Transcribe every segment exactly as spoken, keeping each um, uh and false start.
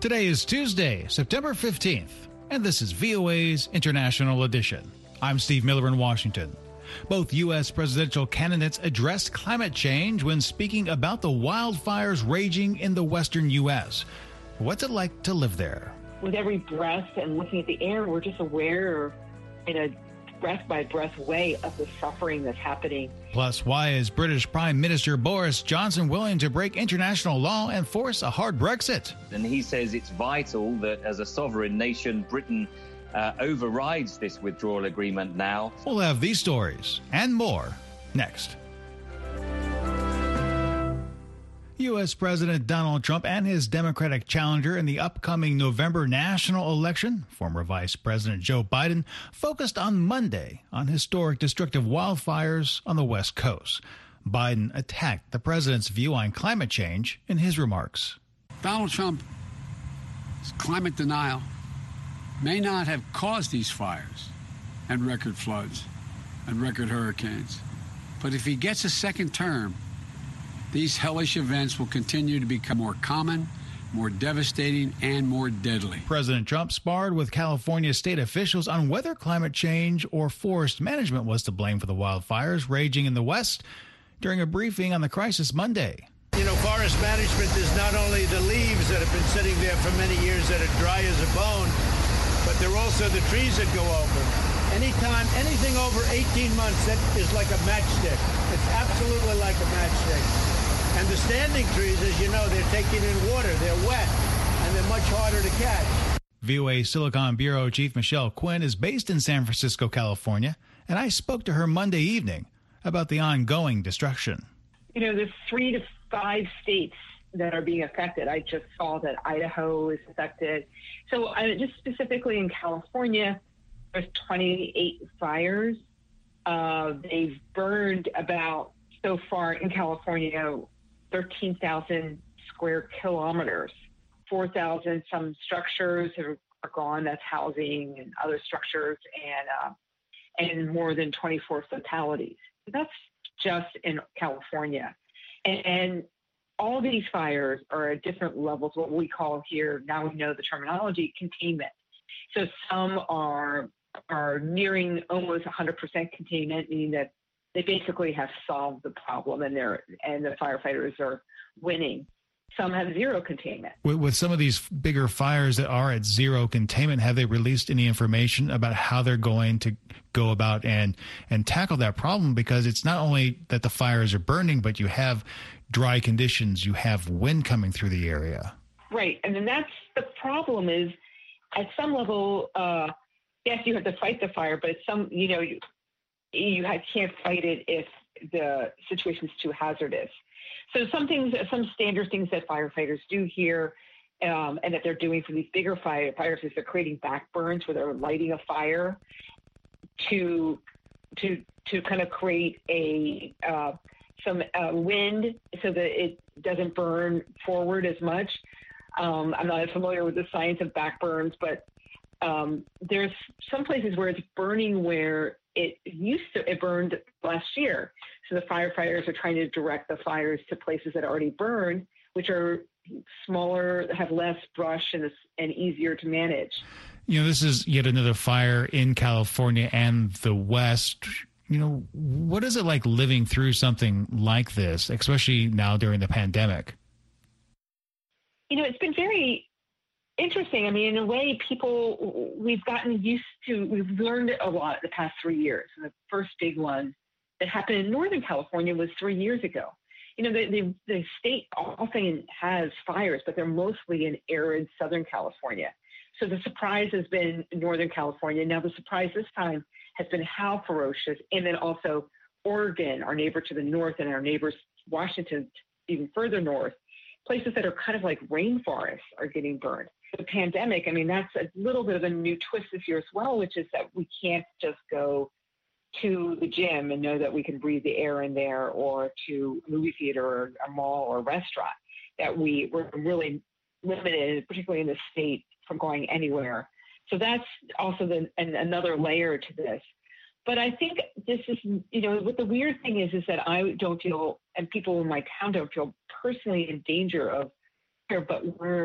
Today is Tuesday, September fifteenth, and this is V O A's International Edition. I'm Steve Miller in Washington. Both U S presidential candidates addressed climate change when speaking about the wildfires raging in the western U S. What's it like to live there? With every breath and looking at the air, we're just aware in a breath-by-breath way of the suffering that's happening. Plus, why is British Prime Minister Boris Johnson willing to break international law and force a hard Brexit? And he says it's vital that as a sovereign nation, Britain uh, overrides this withdrawal agreement now. We'll have these stories and more next. U S. President Donald Trump and his Democratic challenger in the upcoming November national election, former Vice President Joe Biden, focused on Monday on historic destructive wildfires on the West Coast. Biden attacked the president's view on climate change in his remarks. Donald Trump's climate denial may not have caused these fires and record floods and record hurricanes, but if he gets a second term, these hellish events will continue to become more common, more devastating, and more deadly. President Trump sparred with California state officials on whether climate change or forest management was to blame for the wildfires raging in the West during a briefing on the crisis Monday. You know, forest management is not only the leaves that have been sitting there for many years that are dry as a bone, but they're also the trees that go over. Anytime, anything over eighteen months, that is like a matchstick. It's absolutely like a matchstick. And the standing trees, as you know, they're taking in water, they're wet, and they're much harder to catch. V O A Silicon Bureau Chief Michelle Quinn is based in San Francisco, California, and I spoke to her Monday evening about the ongoing destruction. You know, there's three to five states that are being affected. I just saw that Idaho is affected. So uh, just specifically in California, there's twenty-eight fires. Uh, they've burned about, so far in California, thirteen thousand square kilometers. four thousand some structures are, are gone. That's housing and other structures, and uh, and more than twenty-four fatalities. That's just in California. And, and all these fires are at different levels, what we call here, now we know the terminology, containment. So some are are nearing almost one hundred percent containment, meaning that they basically have solved the problem and they're and the firefighters are winning. Some have zero containment. With, with some of these bigger fires that are at zero containment, have they released any information about how they're going to go about and and tackle that problem? Because it's not only that the fires are burning, but you have dry conditions, you have wind coming through the area. Right, and then that's the problem is at some level, uh, yes, you have to fight the fire, but at some, you know, you, you can't fight it if the situation is too hazardous. So some things, some standard things that firefighters do here um, and that they're doing for these bigger fire, fires is they're creating backburns where they're lighting a fire to to to kind of create a uh, some uh, wind so that it doesn't burn forward as much. Um, I'm not as familiar with the science of backburns, but um, there's some places where it's burning where it used to, it burned last year. So the firefighters are trying to direct the fires to places that already burned, which are smaller, have less brush, and, and easier to manage. You know, this is yet another fire in California and the West. You know, what is it like living through something like this, especially now during the pandemic? You know, it's been very interesting. I mean, in a way, people, we've gotten used to, we've learned a lot the past three years. And the first big one that happened in Northern California was three years ago. You know, the, the, the state often has fires, but they're mostly in arid Southern California. So the surprise has been Northern California. Now the surprise this time has been how ferocious, and then also Oregon, our neighbor to the north, and our neighbors, Washington, even further north, places that are kind of like rainforests are getting burned. The pandemic, I mean, that's a little bit of a new twist this year as well, which is that we can't just go to the gym and know that we can breathe the air in there, or to a movie theater or a mall or a restaurant, that we were really limited, particularly in the state, from going anywhere. So that's also the, an, another layer to this. But I think this is, you know, what the weird thing is, is that I don't feel, and people in my town don't feel personally in danger of here, but we're,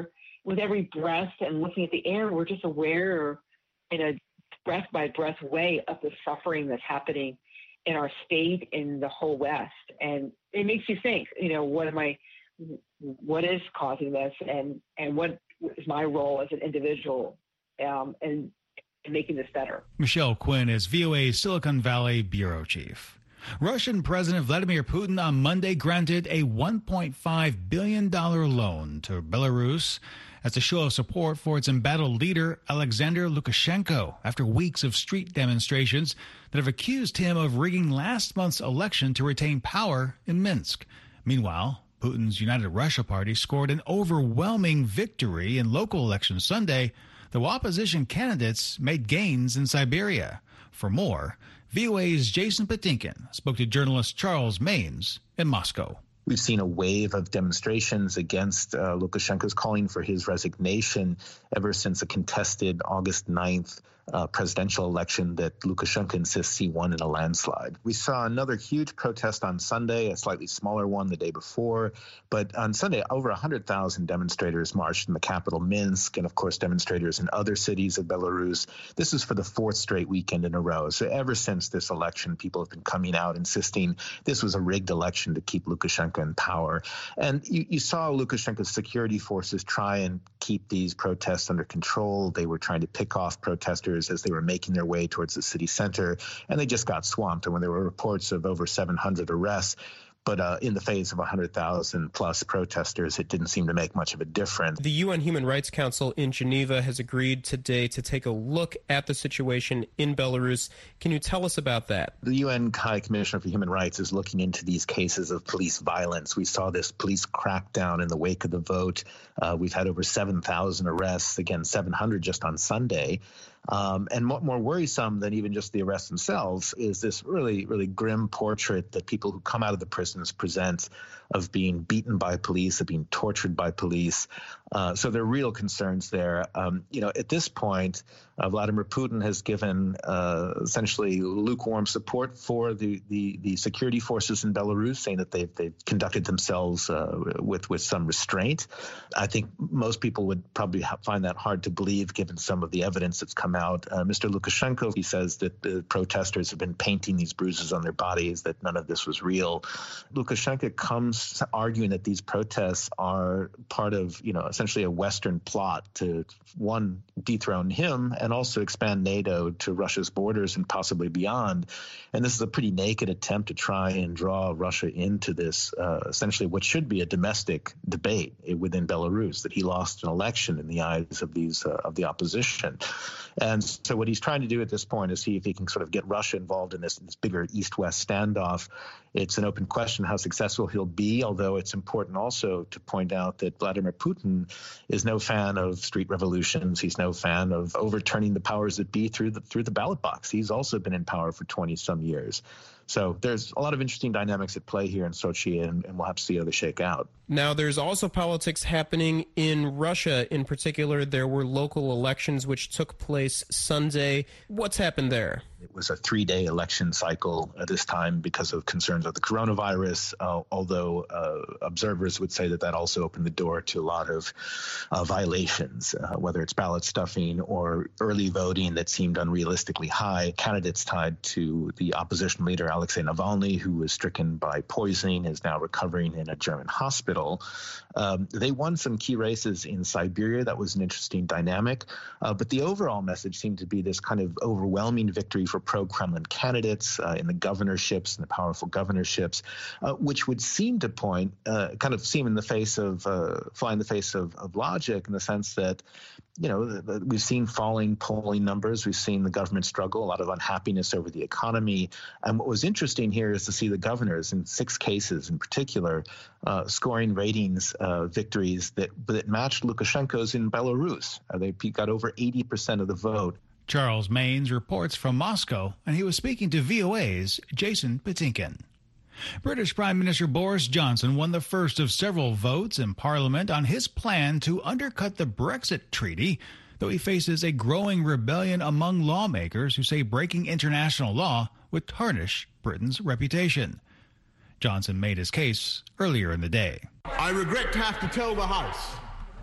with every breath and looking at the air, we're just aware in a breath by breath way of the suffering that's happening in our state, in the whole West. And it makes you think, you know, what am I, what is causing this, and, and what is my role as an individual um, in, in making this better? Michelle Quinn is V O A's Silicon Valley bureau chief. Russian President Vladimir Putin on Monday granted a one point five billion dollars loan to Belarus as a show of support for its embattled leader, Alexander Lukashenko, after weeks of street demonstrations that have accused him of rigging last month's election to retain power in Minsk. Meanwhile, Putin's United Russia Party scored an overwhelming victory in local elections Sunday, though opposition candidates made gains in Siberia. For more, V O A's Jason Patinkin spoke to journalist Charles Maynes in Moscow. We've seen a wave of demonstrations against uh, Lukashenko's calling for his resignation ever since a contested August ninth uh, presidential election that Lukashenko insists he won in a landslide. We saw another huge protest on Sunday, a slightly smaller one the day before. But on Sunday, over one hundred thousand demonstrators marched in the capital, Minsk, and of course demonstrators in other cities of Belarus. This is for the fourth straight weekend in a row. So ever since this election, people have been coming out insisting this was a rigged election to keep Lukashenko in power. And you, you saw Lukashenko's security forces try and keep these protests under control. They were trying to pick off protesters as they were making their way towards the city center, and they just got swamped. And when there were reports of over seven hundred arrests, but uh, in the face of one hundred thousand plus protesters, it didn't seem to make much of a difference. The U N Human Rights Council in Geneva has agreed today to take a look at the situation in Belarus. Can you tell us about that? The U N High Commissioner for Human Rights is looking into these cases of police violence. We saw this police crackdown in the wake of the vote. Uh, we've had over seven thousand arrests, again, seven hundred just on Sunday. Um, and more, more worrisome than even just the arrests themselves is this really, really grim portrait that people who come out of the prisons present of being beaten by police, of being tortured by police. Uh, so there are real concerns there. Um, you know, at this point, uh, Vladimir Putin has given uh, essentially lukewarm support for the, the, the security forces in Belarus, saying that they've, they've conducted themselves uh, with, with some restraint. I think most people would probably ha- find that hard to believe given some of the evidence that's come out. Uh, Mister Lukashenko, he says that the protesters have been painting these bruises on their bodies, that none of this was real. Lukashenko comes arguing that these protests are part of, you know, essentially a Western plot to, one, dethrone him and also expand NATO to Russia's borders and possibly beyond. And this is a pretty naked attempt to try and draw Russia into this, uh, essentially what should be a domestic debate within Belarus, that he lost an election in the eyes of these uh, of the opposition. And so what he's trying to do at this point is see if he can sort of get Russia involved in this, this bigger East-West standoff. It's an open question how successful he'll be, although it's important also to point out that Vladimir Putin is no fan of street revolutions. He's no fan of overturning the powers that be through the through the ballot box. He's also been in power for twenty some years. So there's a lot of interesting dynamics at play here in Sochi, and, and we'll have to see how they shake out. Now, there's also politics happening in Russia. In particular, there were local elections which took place Sunday. What's happened there? It was a three-day election cycle at this time because of concerns with the coronavirus, uh, although uh, observers would say that that also opened the door to a lot of uh, violations, uh, whether it's ballot stuffing or early voting that seemed unrealistically high. Candidates tied to the opposition leader, Alexei Navalny, who was stricken by poisoning, is now recovering in a German hospital. Um, they won some key races in Siberia. That was an interesting dynamic. Uh, but the overall message seemed to be this kind of overwhelming victory for pro-Kremlin candidates uh, in the governorships and the powerful governorships, uh, which would seem to point, uh, kind of seem in the face of, uh, fly in the face of, of logic, in the sense that, you know, the, the, we've seen falling polling numbers. We've seen the government struggle, a lot of unhappiness over the economy. And what was interesting here is to see the governors, in six cases in particular, uh, scoring ratings uh, victories that, that matched Lukashenko's in Belarus. Uh, they got over eighty percent of the vote. Charles Maynes reports from Moscow, and he was speaking to V O A's Jason Patinkin. British Prime Minister Boris Johnson won the first of several votes in Parliament on his plan to undercut the Brexit treaty, though he faces a growing rebellion among lawmakers who say breaking international law would tarnish Britain's reputation. Johnson made his case earlier in the day. I regret to have to tell the House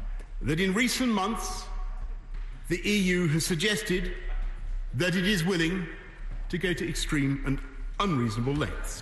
that in recent months the E U has suggested that it is willing to go to extreme and unreasonable lengths,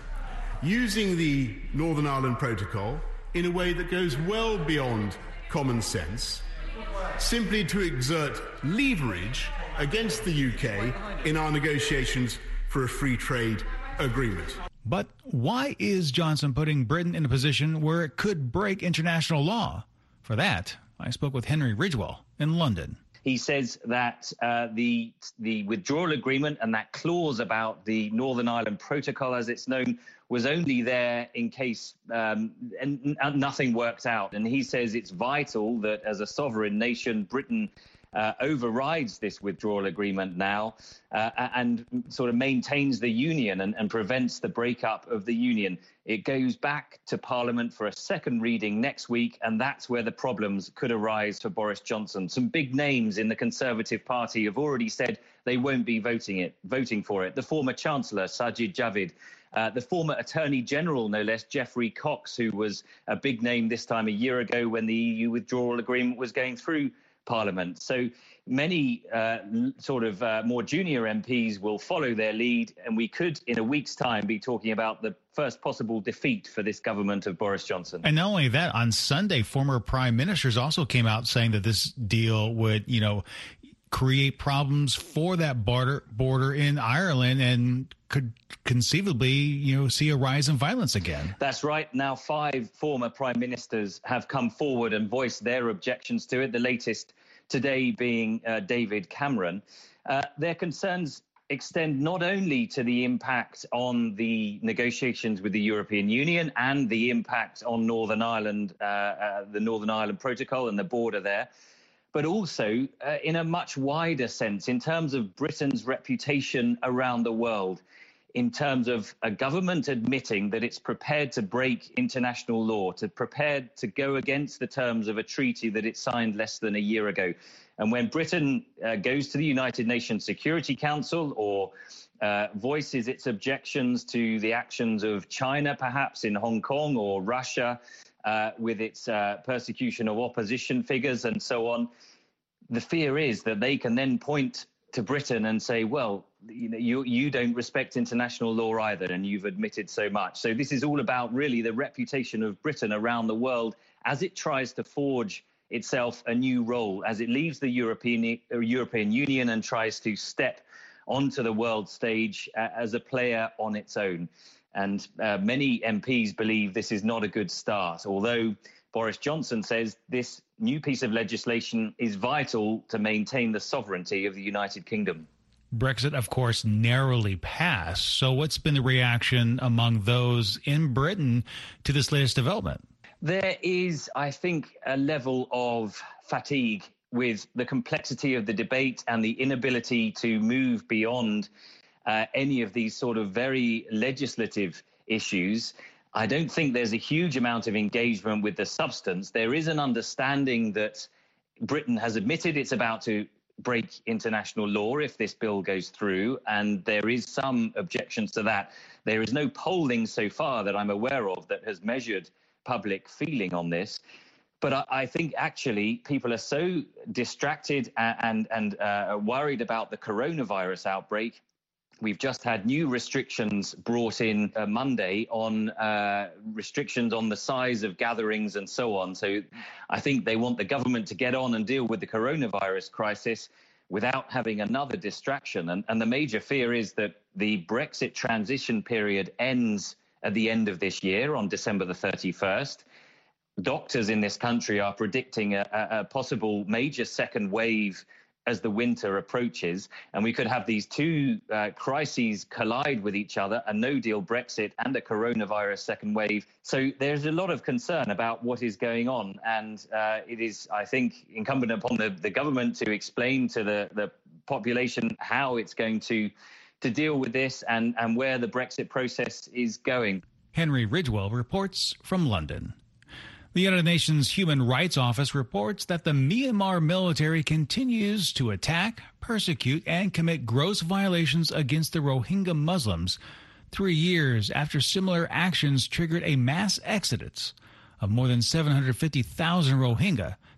using the Northern Ireland Protocol in a way that goes well beyond common sense, simply to exert leverage against the U K in our negotiations for a free trade agreement. But why is Johnson putting Britain in a position where it could break international law? For that, I spoke with Henry Ridgwell in London. He says that uh, the the withdrawal agreement and that clause about the Northern Ireland Protocol, as it's known, was only there in case um, and, and nothing worked out. And he says it's vital that as a sovereign nation, Britain uh, overrides this withdrawal agreement now uh, and sort of maintains the union and, and prevents the breakup of the union. It goes back to Parliament for a second reading next week, and that's where the problems could arise for Boris Johnson. Some big names in the Conservative Party have already said they won't be voting it, voting for it. The former Chancellor, Sajid Javid, uh, the former Attorney General, no less, Geoffrey Cox, who was a big name this time a year ago when the E U withdrawal agreement was going through Parliament. So many uh, sort of uh, more junior M Ps will follow their lead, and we could, in a week's time, be talking about the first possible defeat for this government of Boris Johnson. And not only that, on Sunday, former prime ministers also came out saying that this deal would, you know, create problems for that border border in Ireland and could conceivably, you know, see a rise in violence again. That's right. Now, five former prime ministers have come forward and voiced their objections to it, the latest today being uh, David Cameron. Uh, their concerns extend not only to the impact on the negotiations with the European Union and the impact on Northern Ireland, uh, uh, the Northern Ireland Protocol and the border there, but also uh, in a much wider sense in terms of Britain's reputation around the world, in terms of a government admitting that it's prepared to break international law, to prepared to go against the terms of a treaty that it signed less than a year ago. And when Britain uh, goes to the United Nations Security Council or uh, voices its objections to the actions of China, perhaps in Hong Kong, or Russia, uh, with its uh, persecution of opposition figures and so on, the fear is that they can then point to Britain and say, well, you know, you, you don't respect international law either, and you've admitted so much. So this is all about really the reputation of Britain around the world as it tries to forge itself a new role, as it leaves the European, uh, European Union and tries to step onto the world stage uh, as a player on its own. And uh, many M Ps believe this is not a good start, although Boris Johnson says this new piece of legislation is vital to maintain the sovereignty of the United Kingdom. Brexit, of course, narrowly passed. So what's been the reaction among those in Britain to this latest development? There is, I think, a level of fatigue with the complexity of the debate and the inability to move beyond uh, any of these sort of very legislative issues. I don't think there's a huge amount of engagement with the substance. There is an understanding that Britain has admitted it's about to break international law if this bill goes through, and there is some objections to that. There is no polling so far that I'm aware of that has measured public feeling on this. But I, I think actually people are so distracted and, and, and uh, worried about the coronavirus outbreak. We've just had new restrictions brought in uh, Monday on uh, restrictions on the size of gatherings and so on. So I think they want the government to get on and deal with the coronavirus crisis without having another distraction. And, and the major fear is that the Brexit transition period ends at the end of this year on December the thirty-first. Doctors in this country are predicting a, a, a possible major second wave as the winter approaches, and we could have these two uh, crises collide with each other, a no-deal Brexit and a coronavirus second wave. So there's a lot of concern about what is going on, and uh, it is, I think, incumbent upon the, the government to explain to the, the population how it's going to, to deal with this and, and where the Brexit process is going. Henry Ridgwell reports from London. The United Nations Human Rights Office reports that the Myanmar military continues to attack, persecute, and commit gross violations against the Rohingya Muslims three years after similar actions triggered a mass exodus of more than seven hundred fifty thousand Rohingya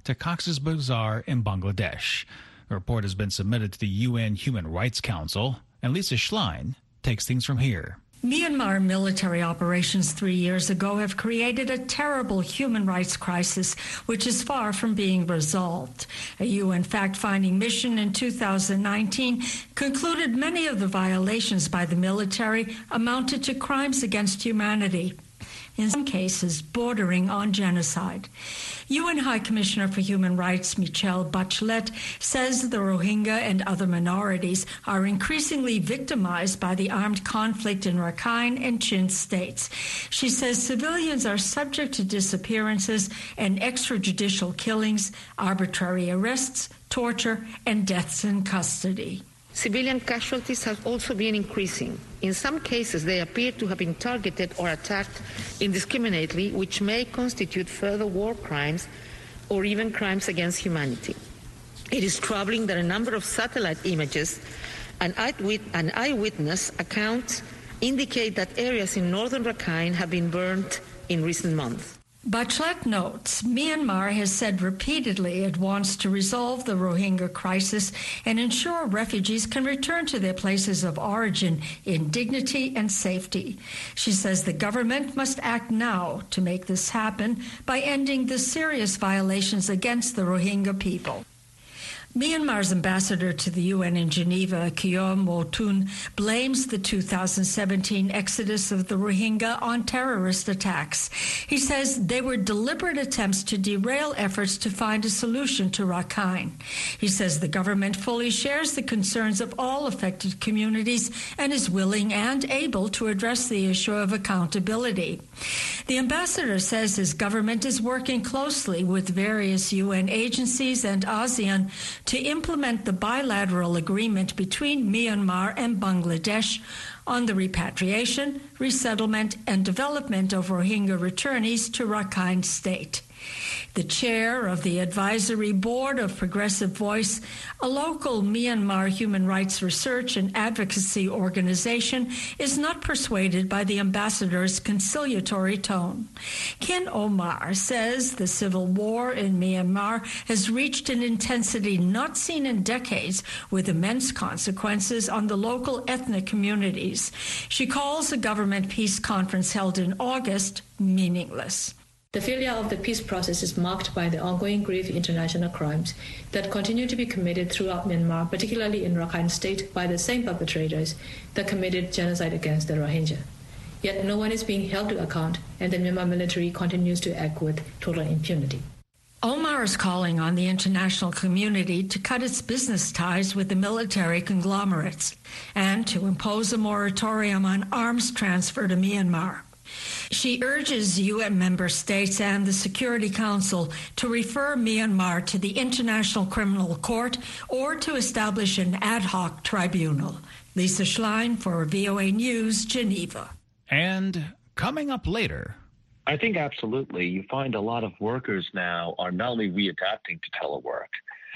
to Cox's Bazar in Bangladesh. The report has been submitted to the U N Human Rights Council, and Lisa Schlein takes things from here. Myanmar military operations three years ago have created a terrible human rights crisis, which is far from being resolved. A U N fact-finding mission in two thousand nineteen concluded many of the violations by the military amounted to crimes against humanity, in some cases bordering on genocide. U N High Commissioner for Human Rights Michelle Bachelet says the Rohingya and other minorities are increasingly victimized by the armed conflict in Rakhine and Chin states. She says civilians are subject to disappearances and extrajudicial killings, arbitrary arrests, torture, and deaths in custody. Civilian casualties have also been increasing. In some cases, they appear to have been targeted or attacked indiscriminately, which may constitute further war crimes or even crimes against humanity. It is troubling that a number of satellite images and eyewitness accounts indicate that areas in northern Rakhine have been burned in recent months. Bachelet notes Myanmar has said repeatedly it wants to resolve the Rohingya crisis and ensure refugees can return to their places of origin in dignity and safety. She says the government must act now to make this happen by ending the serious violations against the Rohingya people. Myanmar's ambassador to the U N in Geneva, Kyaw Moe Tun, blames the two thousand seventeen exodus of the Rohingya on terrorist attacks. He says they were deliberate attempts to derail efforts to find a solution to Rakhine. He says the government fully shares the concerns of all affected communities and is willing and able to address the issue of accountability. The ambassador says his government is working closely with various U N agencies and ASEAN to implement the bilateral agreement between Myanmar and Bangladesh on the repatriation, resettlement, and development of Rohingya returnees to Rakhine State. The chair of the advisory board of Progressive Voice, a local Myanmar human rights research and advocacy organization, is not persuaded by the ambassador's conciliatory tone. Ken Omar says the civil war in Myanmar has reached an intensity not seen in decades, with immense consequences on the local ethnic communities. She calls the government peace conference held in August meaningless. The failure of the peace process is marked by the ongoing grave international crimes that continue to be committed throughout Myanmar, particularly in Rakhine State, by the same perpetrators that committed genocide against the Rohingya. Yet no one is being held to account, and the Myanmar military continues to act with total impunity. Omar is calling on the international community to cut its business ties with the military conglomerates and to impose a moratorium on arms transfer to Myanmar. She urges U N member states and the Security Council to refer Myanmar to the International Criminal Court or to establish an ad hoc tribunal. Lisa Schlein for V O A News, Geneva. And coming up later, I think absolutely. You find a lot of workers now are not only readapting to telework,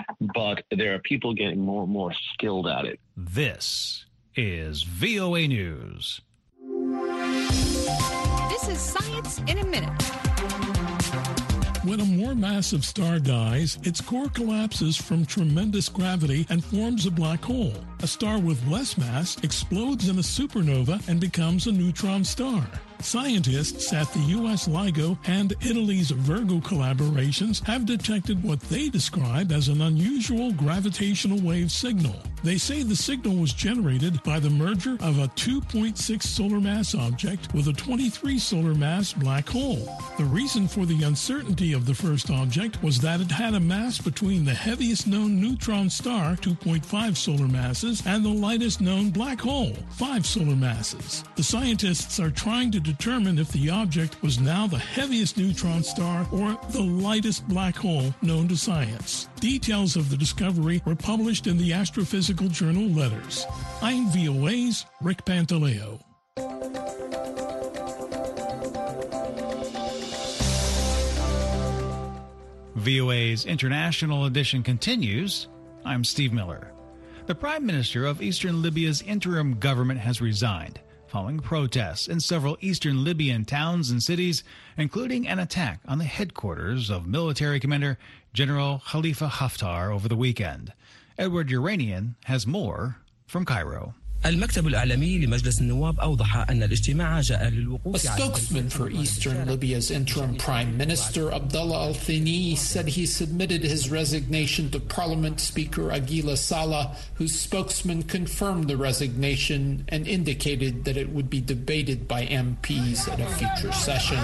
but there are people getting more and more skilled at it. This is V O A News. This is Science in a Minute. When a more massive star dies, its core collapses from tremendous gravity and forms a black hole. A star with less mass explodes in a supernova and becomes a neutron star. Scientists at the U S LIGO and Italy's Virgo collaborations have detected what they describe as an unusual gravitational wave signal. They say the signal was generated by the merger of a two point six solar mass object with a twenty-three solar mass black hole. The reason for the uncertainty of the first object was that it had a mass between the heaviest known neutron star, two point five solar masses, and the lightest known black hole, five solar masses. The scientists are trying to determine if the object was now the heaviest neutron star or the lightest black hole known to science. Details of the discovery were published in the astrophysical journal Letters. I'm V O A's Rick Pantaleo. V O A's International Edition continues. I'm Steve Miller. The Prime Minister of Eastern Libya's interim government has resigned. following protests in several eastern Libyan towns and cities, including an attack on the headquarters of military commander General Khalifa Haftar over the weekend. Edward Uranian has more from Cairo. المكتب الإعلامي لمجلس النواب أوضح أن الاجتماع جاء للوقوف. A spokesman for Eastern Libya's interim Prime Minister Abdullah Al-Thani said he submitted his resignation to Parliament Speaker Aguila Saleh, whose spokesman confirmed the resignation and indicated that it would be debated by M Ps at a future session.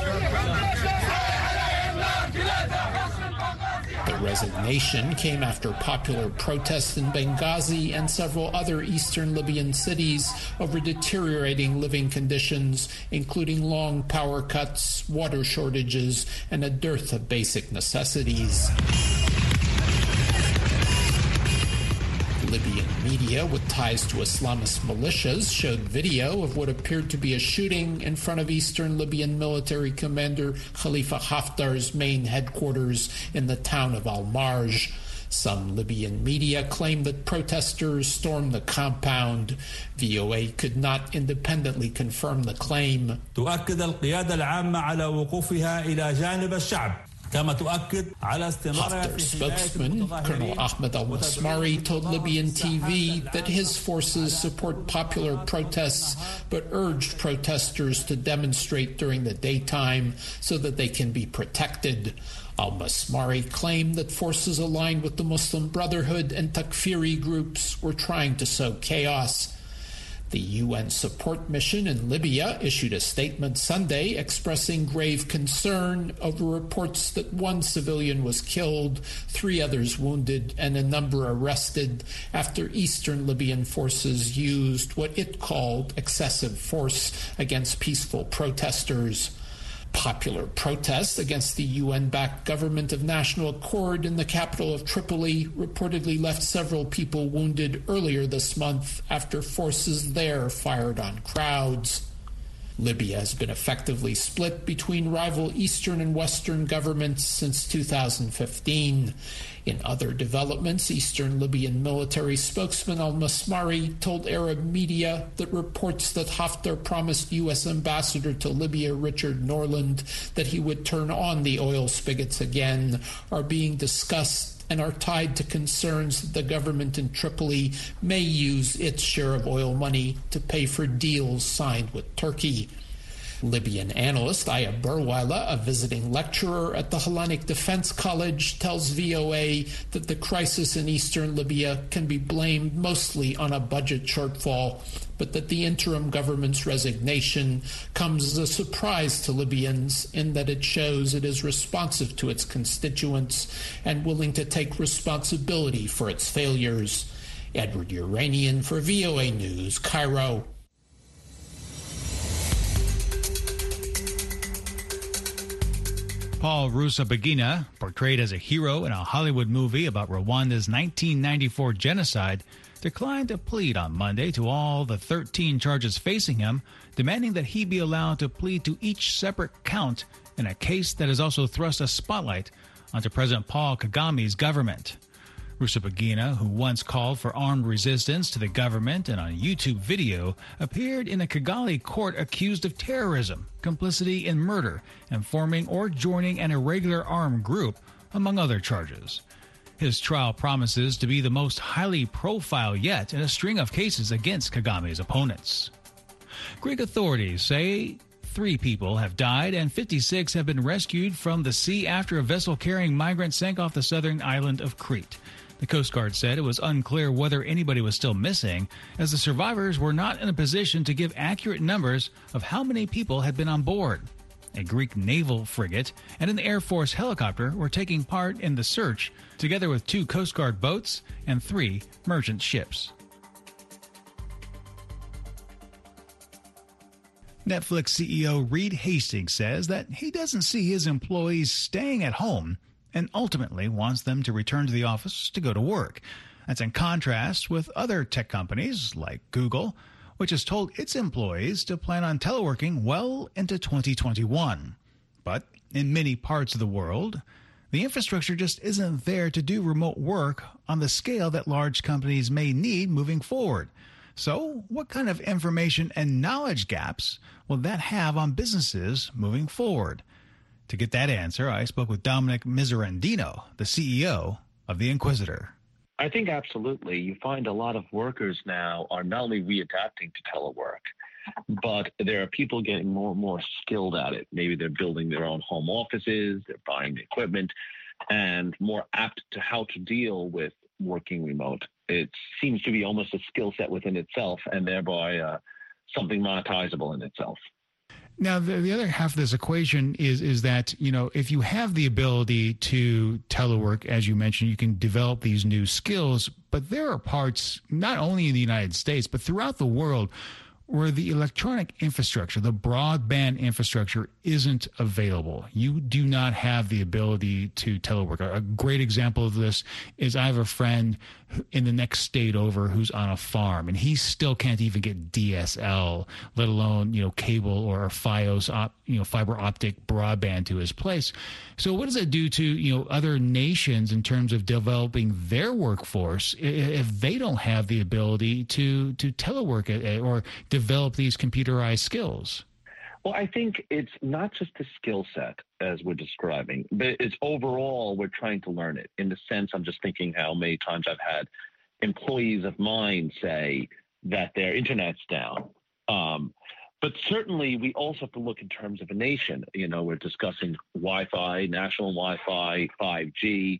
The resignation came after popular protests in Benghazi and several other eastern Libyan cities over deteriorating living conditions, including long power cuts, water shortages, and a dearth of basic necessities. Libyan media with ties to Islamist militias showed video of what appeared to be a shooting in front of Eastern Libyan military commander Khalifa Haftar's main headquarters in the town of Al-Marj. Some Libyan media claimed that protesters stormed the compound. V O A could not independently confirm the claim. تؤكد القيادة العامة على وقوفها إلى جانب الشعب. Haftar's spokesman, Colonel Ahmed al-Masmari, told Libyan T V that his forces support popular protests but urged protesters to demonstrate during the daytime so that they can be protected. Al-Masmari claimed that forces aligned with the Muslim Brotherhood and Takfiri groups were trying to sow chaos. The U N support mission in Libya issued a statement Sunday expressing grave concern over reports that one civilian was killed, three others wounded, and a number arrested after Eastern Libyan forces used what it called excessive force against peaceful protesters. Popular protests against the U N-backed government of national accord in the capital of Tripoli reportedly left several people wounded earlier this month after forces there fired on crowds. Libya has been effectively split between rival Eastern and Western governments since two thousand fifteen. In other developments, Eastern Libyan military spokesman al-Masmari told Arab media that reports that Haftar promised U S Ambassador to Libya Richard Norland that he would turn on the oil spigots again are being discussed and are tied to concerns that the government in Tripoli may use its share of oil money to pay for deals signed with Turkey. Libyan analyst Aya Burwala, a visiting lecturer at the Hellenic Defense College, tells V O A that the crisis in eastern Libya can be blamed mostly on a budget shortfall, but that the interim government's resignation comes as a surprise to Libyans in that it shows it is responsive to its constituents and willing to take responsibility for its failures. Edward Uranian for V O A News, Cairo. Paul Rusesabagina, portrayed as a hero in a Hollywood movie about Rwanda's nineteen ninety-four genocide, declined to plead on Monday to all the thirteen charges facing him, demanding that he be allowed to plead to each separate count in a case that has also thrust a spotlight onto President Paul Kagame's government. Rusesabagina, who once called for armed resistance to the government and on YouTube video, appeared in a Kigali court accused of terrorism, complicity in murder, and forming or joining an irregular armed group, among other charges. His trial promises to be the most highly profile yet in a string of cases against Kagame's opponents. Greek authorities say three people have died and fifty-six have been rescued from the sea after a vessel carrying migrants sank off the southern island of Crete. The Coast Guard said it was unclear whether anybody was still missing, as the survivors were not in a position to give accurate numbers of how many people had been on board. A Greek naval frigate and an Air Force helicopter were taking part in the search, together with two Coast Guard boats and three merchant ships. Netflix C E O Reed Hastings says that he doesn't see his employees staying at home and ultimately wants them to return to the office to go to work. That's in contrast with other tech companies like Google, which has told its employees to plan on teleworking well into twenty twenty-one. But in many parts of the world, the infrastructure just isn't there to do remote work on the scale that large companies may need moving forward. So what kind of information and knowledge gaps will that have on businesses moving forward? To get that answer, I spoke with Dominic Miserandino, the C E O of The Inquisitor. I think absolutely. You find a lot of workers now are not only readapting to telework, but there are people getting more and more skilled at it. Maybe they're building their own home offices, they're buying the equipment, and more apt to how to deal with working remote. It seems to be almost a skill set within itself, and thereby uh, something monetizable in itself. Now, the, the other half of this equation is is that, you know, if you have the ability to telework, as you mentioned, you can develop these new skills. But there are parts, not only in the United States, but throughout the world, where the electronic infrastructure, the broadband infrastructure, isn't available. You do not have the ability to telework. A great example of this is I have a friend in the next state over who's on a farm, and he still can't even get D S L, let alone, you know, cable or Fios, op, you know, fiber optic broadband to his place. So what does that do to, you know, other nations in terms of developing their workforce if they don't have the ability to to telework or develop these computerized skills? Well, I think it's not just the skill set as we're describing, but it's overall we're trying to learn it. In the sense, I'm just thinking how many times I've had employees of mine say that their internet's down. Um, but certainly we also have to look in terms of a nation. You know, we're discussing Wi-Fi, national Wi-Fi, five G.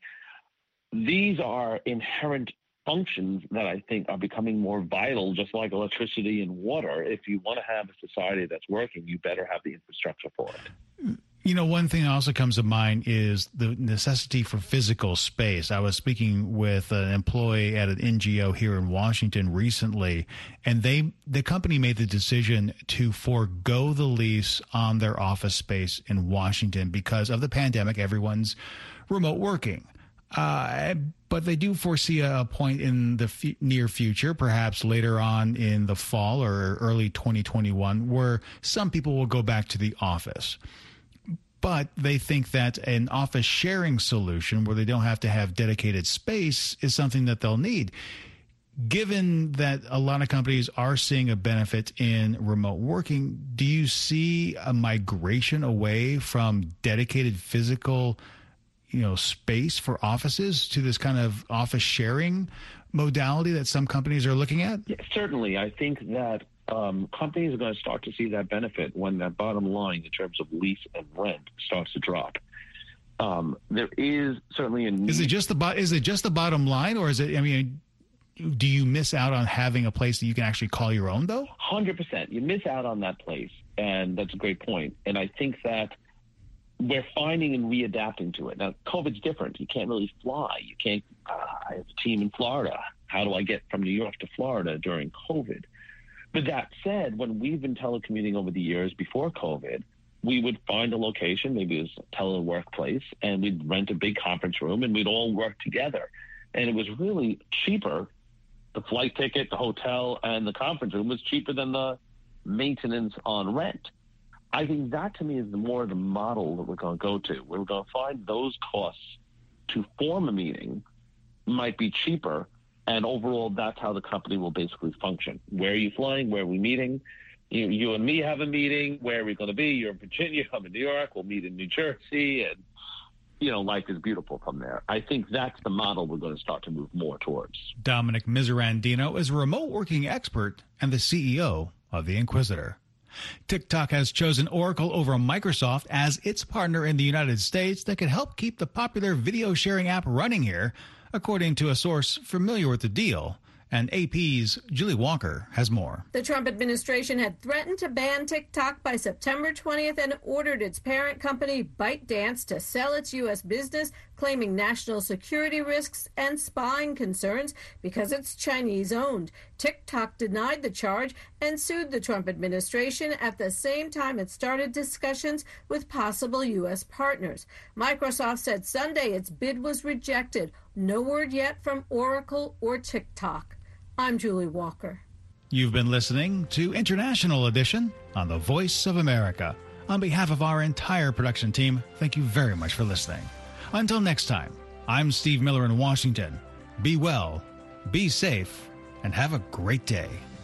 These are inherent functions that I think are becoming more vital, just like electricity and water. If you want to have a society that's working, you better have the infrastructure for it. You know, one thing that also comes to mind is the necessity for physical space. I was speaking with an employee at an N G O here in Washington recently, and they the company made the decision to forego the lease on their office space in Washington because of the pandemic. Everyone's remote working. Uh, but they do foresee a point in the f- near future, perhaps later on in the fall or early twenty twenty-one, where some people will go back to the office. But they think that an office sharing solution where they don't have to have dedicated space is something that they'll need. Given that a lot of companies are seeing a benefit in remote working, do you see a migration away from dedicated physical you know, space for offices to this kind of office sharing modality that some companies are looking at? Yeah, certainly. I think that um, companies are going to start to see that benefit when that bottom line in terms of lease and rent starts to drop. Um, there is certainly a need. Is it just the bo- is it just the bottom line, or is it, I mean, do you miss out on having a place that you can actually call your own, though? one hundred percent. You miss out on that place, and that's a great point. And I think that we're finding and readapting to it. Now, COVID's different. You can't really fly. You can't, uh, I have a team in Florida. How do I get from New York to Florida during COVID? But that said, when we've been telecommuting over the years before COVID, we would find a location, maybe it was a telework place, and we'd rent a big conference room and we'd all work together. And it was really cheaper. The flight ticket, the hotel, and the conference room was cheaper than the maintenance on rent. I think that, to me, is the more the model that we're going to go to. We're going to find those costs to form a meeting might be cheaper, and overall, that's how the company will basically function. Where are you flying? Where are we meeting? You, you and me have a meeting. Where are we going to be? You're in Virginia. I'm in New York. We'll meet in New Jersey, and you know, life is beautiful from there. I think that's the model we're going to start to move more towards. Dominic Miserandino is a remote working expert and the C E O of The Inquisitor. TikTok has chosen Oracle over Microsoft as its partner in the United States that could help keep the popular video sharing app running here, according to a source familiar with the deal. And A P's Julie Walker has more. The Trump administration had threatened to ban TikTok by September twentieth and ordered its parent company, ByteDance, to sell its U S business, claiming national security risks and spying concerns because it's Chinese-owned. TikTok denied the charge and sued the Trump administration at the same time it started discussions with possible U S partners. Microsoft said Sunday its bid was rejected. No word yet from Oracle or TikTok. I'm Julie Walker. You've been listening to International Edition on the Voice of America. On behalf of our entire production team, thank you very much for listening. Until next time, I'm Steve Miller in Washington. Be well, be safe, and have a great day.